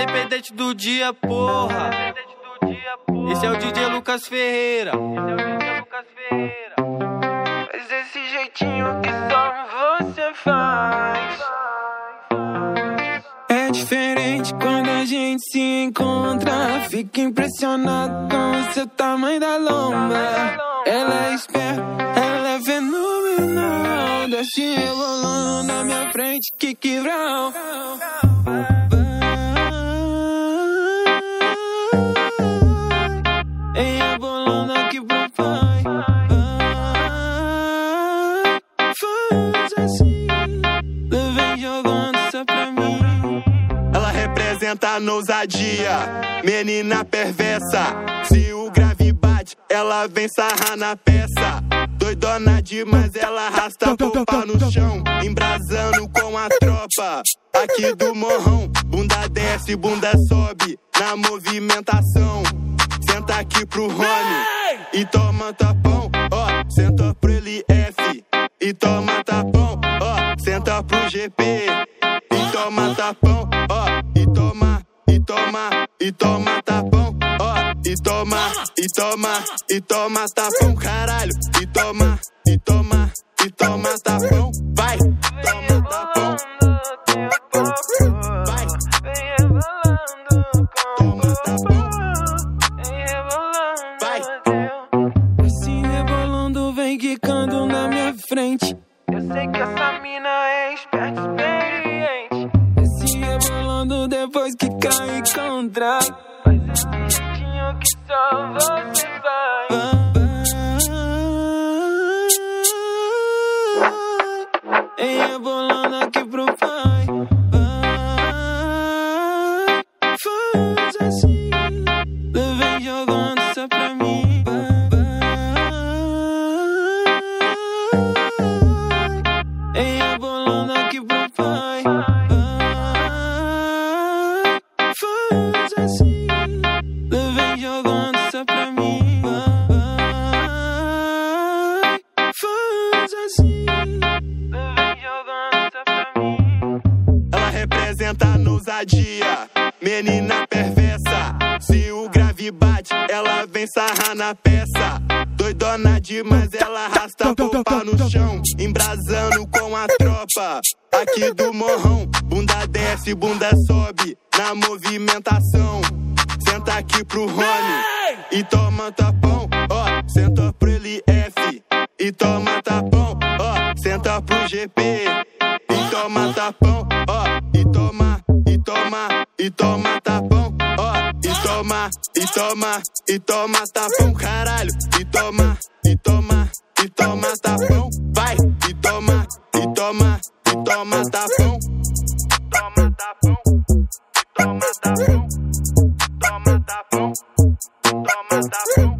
Independente do dia, porra. Esse é o DJ Lucas Ferreira. Mas desse jeitinho que só você faz. É diferente quando a gente se encontra. Fica impressionado com o seu tamanho da lomba. Ela é esperta, ela é fenomenal. Desce rebolando na minha frente, que vrau. E rebolando aqui pro pai. Faz assim, vem jogando só pra mim. Ela representa a ousadia, menina perversa. Se o grave bate, ela vem sarrar na peça. Doidona demais, ela arrasta popa no chão, embrasando com a tropa aqui do morrão. Bunda desce, bunda sobe na movimentação. Senta aqui pro Rony e toma tapão, ó. Senta pro LF e toma tapão, ó. Senta pro GP e toma tapão, ó. E toma, e toma, e toma tapão, ó. E toma, e toma, e toma tapão, caralho. E toma, e toma, e toma tapão. Vai, toma tapão. Vai, toma tapão. Vai. Assim rebolando, vem quicando na minha frente. Eu sei que essa mina é esperta, experiente. Assim rebolando, depois que cai e contrai. Faz esse jeitinho que só você faz. E rebolando aqui pro pai. Faz assim, vem jogando só pra mim. E rebolando aqui pro pai. Faz assim, vem jogando só pra mim. Faz assim, vem jogando só pra mim. Ela representa a ousadia, menina perversa. Se o grave bate, ela vem sarrar na peça. Doidona demais, ela arrasta popa no chão, embrasando com a tropa aqui do morrão. Bunda desce, bunda sobe na movimentação. Senta aqui pro Rony e toma tapão, ó. Senta pro LF e toma tapão, ó. Senta pro GP e toma tapão, ó. E toma, e toma, e toma tapão, ó. E toma, e toma, e toma tapão, caralho. E toma, e toma, e toma tapão. Vai, e toma, e toma, e toma tapão. Toma tapão, toma tapão, toma tapão, toma tapão.